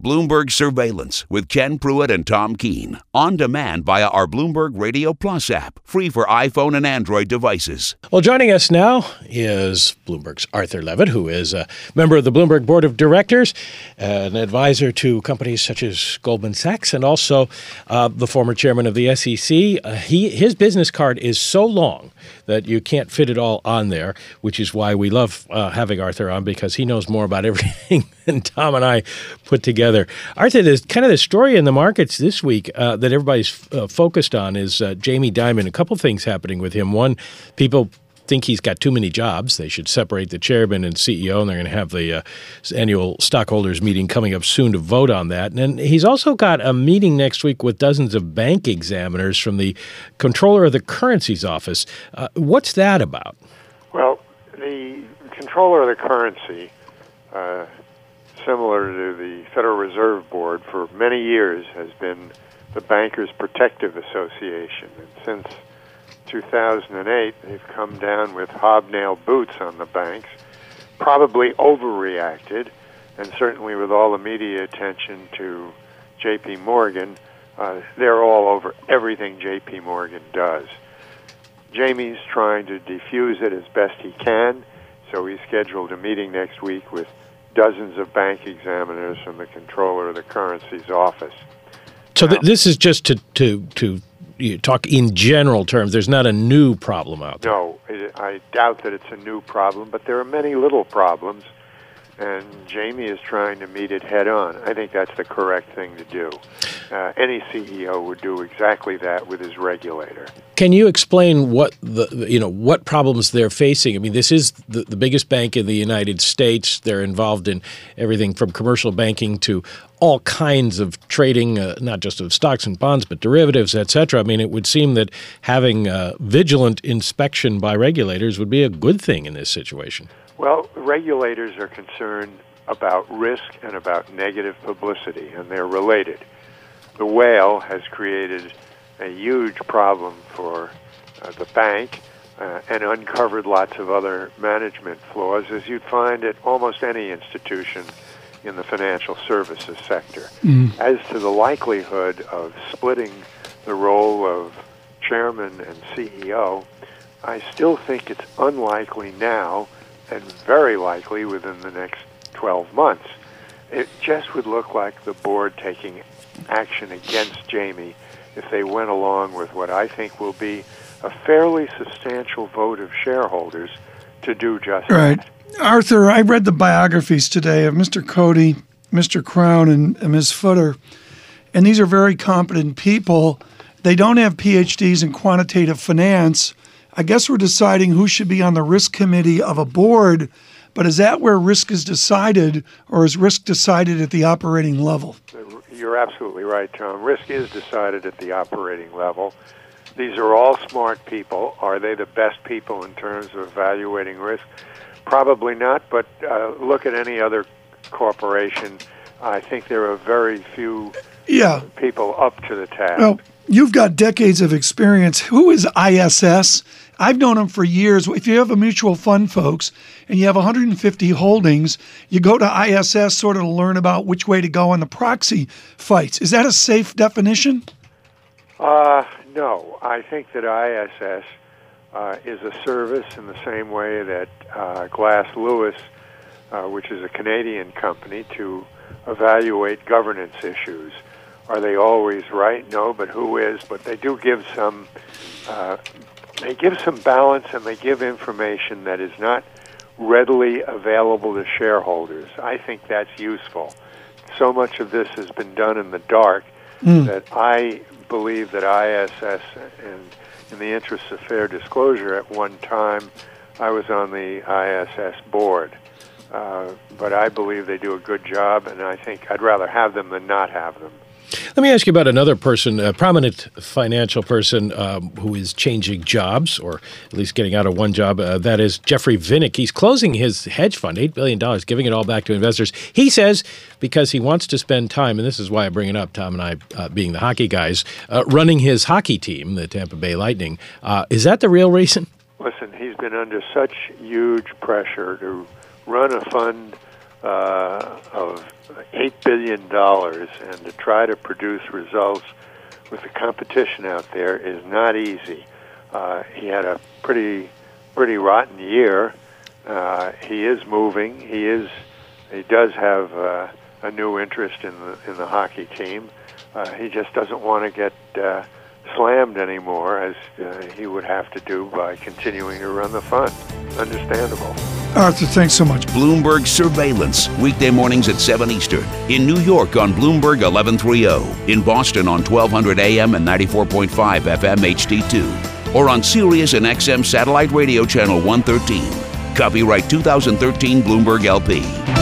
Bloomberg Surveillance with Ken Pruitt and Tom Keene. On demand via our Bloomberg Radio Plus app. Free for iPhone and Android devices. Well, joining us now is Bloomberg's Arthur Levitt, who is a member of the Bloomberg Board of Directors, an advisor to companies such as Goldman Sachs, and also the former chairman of the SEC. His business card is so long that you can't fit it all on there, which is why we love having Arthur on, because he knows more about everything than Tom and I put together. Arthur, there's kind of the story in the markets this week that everybody's focused on is Jamie Dimon. A couple things happening with him. One, people think he's got too many jobs. They should separate the chairman and CEO, and they're going to have the annual stockholders meeting coming up soon to vote on that. And then he's also got a meeting next week with dozens of bank examiners from the Comptroller of the Currency's office. What's that about? Well, the Comptroller of the Currency, similar to the Federal Reserve Board, for many years has been the Bankers Protective Association. And since 2008, they've come down with hobnail boots on the banks, probably overreacted, and certainly with all the media attention to J.P. Morgan, they're all over everything J.P. Morgan does. Jamie's trying to defuse it as best he can, so he scheduled a meeting next week with dozens of bank examiners from the Comptroller of the Currency's office. So this is just to you talk in general terms. There's not a new problem out there. No, I doubt that it's a new problem, but there are many little problems, and Jamie is trying to meet it head on. I think that's the correct thing to do. Any CEO would do exactly that with his regulator. Can you explain what what problems they're facing? I mean, this is the biggest bank in the United States. They're involved in everything from commercial banking to all kinds of trading, not just of stocks and bonds, but derivatives, et cetera. I mean, it would seem that having vigilant inspection by regulators would be a good thing in this situation. Well, regulators are concerned about risk and about negative publicity, and they're related. The whale has created a huge problem for the bank and uncovered lots of other management flaws, as you'd find at almost any institution in the financial services sector. As to the likelihood of splitting the role of chairman and CEO, I still think it's unlikely now and very likely within the next 12 months. It just would look like the board taking action against Jamie if they went along with what I think will be a fairly substantial vote of shareholders to do just that. Arthur, I read the biographies today of Mr. Cody, Mr. Crown, and Ms. Footer, and these are very competent people. They don't have PhDs in quantitative finance. I guess we're deciding who should be on the risk committee of a board, but is that where risk is decided, or is risk decided at the operating level? You're absolutely right, Tom. Risk is decided at the operating level. These are all smart people. Are they the best people in terms of evaluating risk? Probably not, but look at any other corporation. I think there are very few people up to the task. Well, you've got decades of experience. Who is ISS? I've known them for years. If you have a mutual fund, folks, and you have 150 holdings, you go to ISS sort of to learn about which way to go on the proxy fights. Is that a safe definition? No. I think that ISS is a service in the same way that Glass Lewis, which is a Canadian company, to evaluate governance issues. Are they always right? No, but who is? But they do give some balance, and they give information that is not readily available to shareholders. I think that's useful. So much of this has been done in the dark that I believe that ISS, and in the interest of fair disclosure, at one time I was on the ISS board. But I believe they do a good job, and I think I'd rather have them than not have them. Let me ask you about another person, a prominent financial person who is changing jobs, or at least getting out of one job. That is Jeffrey Vinnick. He's closing his hedge fund, $8 billion, giving it all back to investors. He says because he wants to spend time, and this is why I bring it up, Tom and I being the hockey guys, running his hockey team, the Tampa Bay Lightning. Is that the real reason? Listen, he's been under such huge pressure to run a fund of $8 billion, and to try to produce results with the competition out there is not easy. He had a pretty rotten year. He is moving. He does have a new interest in the hockey team. He just doesn't want to get slammed anymore, as he would have to do by continuing to run the fund. Understandable. Arthur, thanks so much. Bloomberg Surveillance, weekday mornings at 7 Eastern. In New York on Bloomberg 1130. In Boston on 1200 AM and 94.5 FM HD2. Or on Sirius and XM Satellite Radio Channel 113. Copyright 2013 Bloomberg LP.